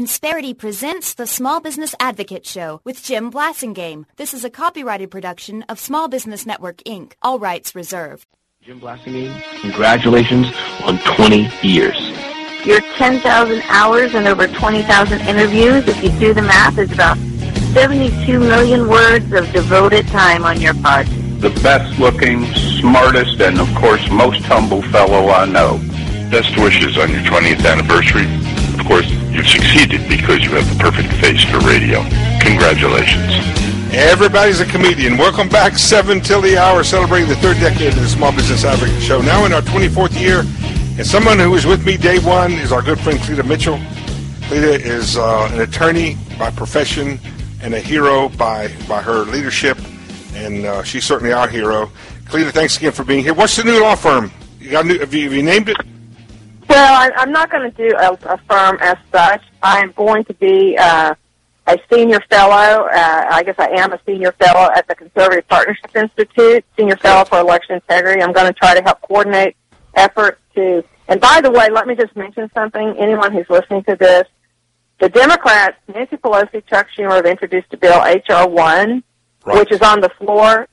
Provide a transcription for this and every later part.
Insperity presents the Small Business Advocate Show with Jim Blasingame. This is a copyrighted production of Small Business Network, Inc. All rights reserved. Jim Blasingame, congratulations on 20 years. Your 10,000 hours and over 20,000 interviews, if you do the math, is about 72 million words of devoted time on your part. The best-looking, smartest, and, of course, most humble fellow I know. Best wishes on your 20th anniversary. Of course, you've succeeded because you have the perfect face for radio. Congratulations. Everybody's a comedian. Welcome back, 7 till the hour, celebrating the third decade of the Small Business Advocate Show. Now in our 24th year, and someone who was with me day one is our good friend Cleta Mitchell. Cleta is an attorney by profession and a hero by her leadership, and she's certainly our hero. Cleta, thanks again for being here. What's the new law firm? Have you named it? Well, I'm not going to do a firm as such. I'm going to be a senior fellow. I guess I am a senior fellow at the Conservative Partnership Institute, senior fellow for election integrity. I'm going to try to help coordinate efforts to, and by the way, let me just mention something. Anyone who's listening to this, the Democrats, Nancy Pelosi, Chuck Schumer, have introduced a bill, H.R. 1, right, which is on the floor.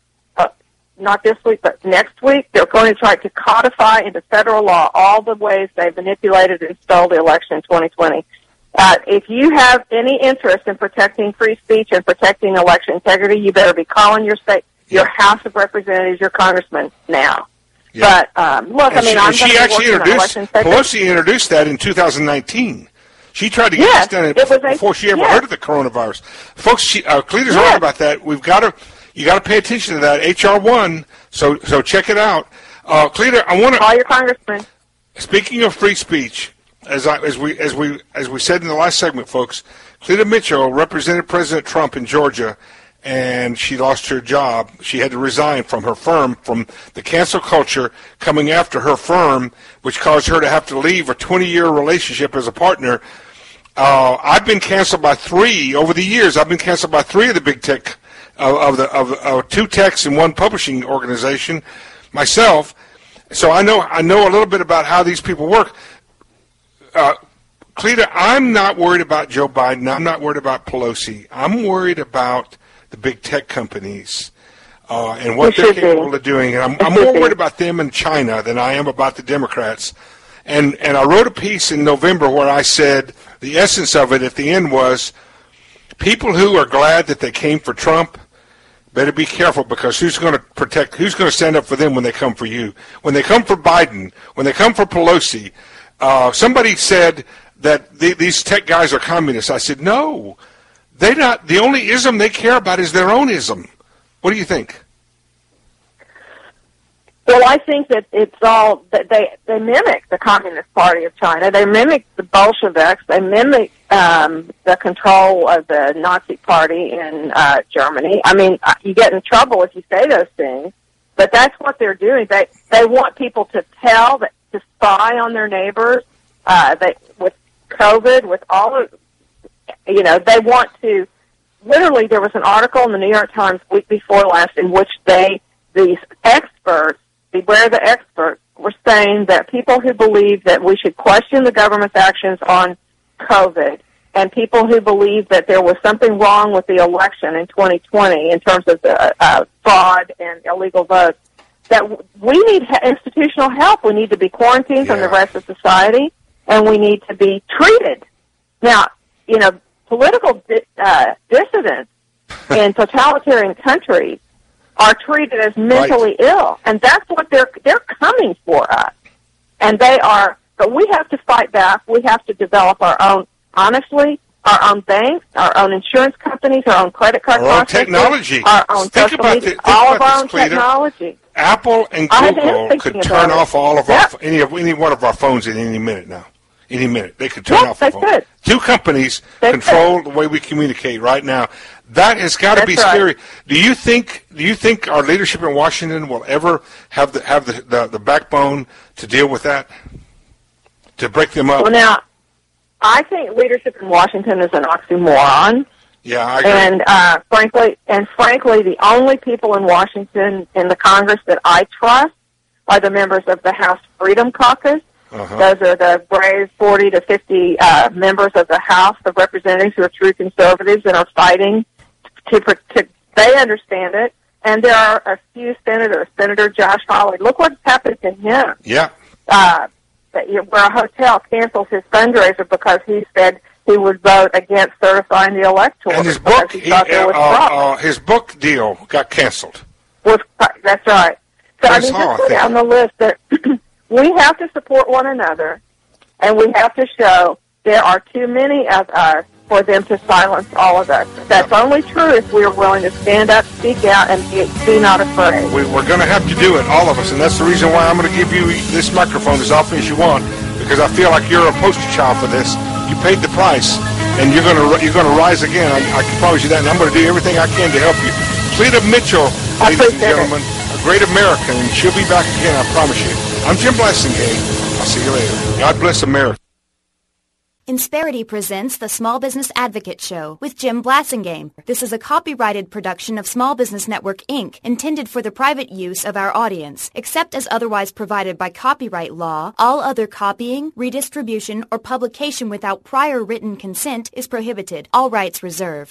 Not this week, but next week. They're going to try to codify into federal law all the ways they've manipulated and stole the election in 2020. If you have any interest in protecting free speech and protecting election integrity, you better be calling your state, your House of Representatives, your congressman now. Yeah. But look, and I'm going to be working on election integrity. Pelosi introduced that in 2019. She tried to get this done before she ever heard of the coronavirus. Folks, Cleta's right about that. You got to pay attention to that H.R. 1. So check it out. Cleta, I want to call your congressman. Speaking of free speech, as we said in the last segment, folks, Cleta Mitchell represented President Trump in Georgia, and she lost her job. She had to resign from her firm, from the cancel culture coming after her firm, which caused her to have to leave a 20-year relationship as a partner. I've been canceled by 3 over the years. I've been canceled by 3 of the big tech. Of 2 techs and 1 publishing organization, myself, so I know a little bit about how these people work. Cleta, I'm not worried about Joe Biden. I'm not worried about Pelosi. I'm worried about the big tech companies and what they're capable of doing. And I'm more worried about them in China than I am about the Democrats. And I wrote a piece in November where I said the essence of it at the end was, people who are glad that they came for Trump better be careful, because who's going to stand up for them when they come for you? When they come for Biden, when they come for Pelosi, somebody said that these tech guys are communists. I said, no, they're not. The only ism they care about is their own ism. What do you think? Well, I think that it's all that they mimic the Communist Party of China. They mimic the Bolsheviks. They mimic the control of the Nazi Party in Germany. I mean, you get in trouble if you say those things, but that's what they're doing. They want people to to spy on their neighbors. With COVID, with all of, they want to. Literally, there was an article in the New York Times week before last in which these experts. Beware the experts, were saying that people who believe that we should question the government's actions on COVID, and people who believe that there was something wrong with the election in 2020 in terms of the fraud and illegal votes, that we need institutional help. We need to be quarantined from the rest of society, and we need to be treated. Now, political dissidents in totalitarian countries are treated as mentally ill, and that's what they're coming for us. And they are, but we have to fight back. We have to develop our own, honestly, our own banks, our own insurance companies, our own credit card processors, technology, our own social media, all of our own technology. Apple and Google could turn off all of any one of our phones at any minute now. Any minute they could turn off the phone. Could. 2 companies control the way we communicate right now. That has got to be scary. Do you think our leadership in Washington will ever have the backbone to deal with that, to break them up? Well, now, I think leadership in Washington is an oxymoron. Yeah, I agree. And frankly, the only people in Washington in the Congress that I trust are the members of the House Freedom Caucus, Those are the brave 40 to 50 members of the House of Representatives who are true conservatives and are fighting to they understand it. And there are a few senators, Senator Josh Hawley. Look what's happened to him. Yeah. Where a hotel cancels his fundraiser because he said he would vote against certifying the electoral. And his book, his book deal got canceled. That's right. So just put down the list that we have to support one another, and we have to show there are too many of us for them to silence all of us. That's only true if we are willing to stand up, speak out, and be not afraid. We're going to have to do it, all of us, and that's the reason why I'm going to give you this microphone as often as you want, because I feel like you're a poster child for this. You paid the price, and you're going to rise again. I can promise you that, and I'm going to do everything I can to help you. Cleta Mitchell, ladies and gentlemen, a great American, and she'll be back again, I promise you. I'm Jim Blasingame. I'll see you later. God bless America. Insperity presents the Small Business Advocate Show with Jim Blasingame. This is a copyrighted production of Small Business Network, Inc., intended for the private use of our audience. Except as otherwise provided by copyright law, all other copying, redistribution, or publication without prior written consent is prohibited. All rights reserved.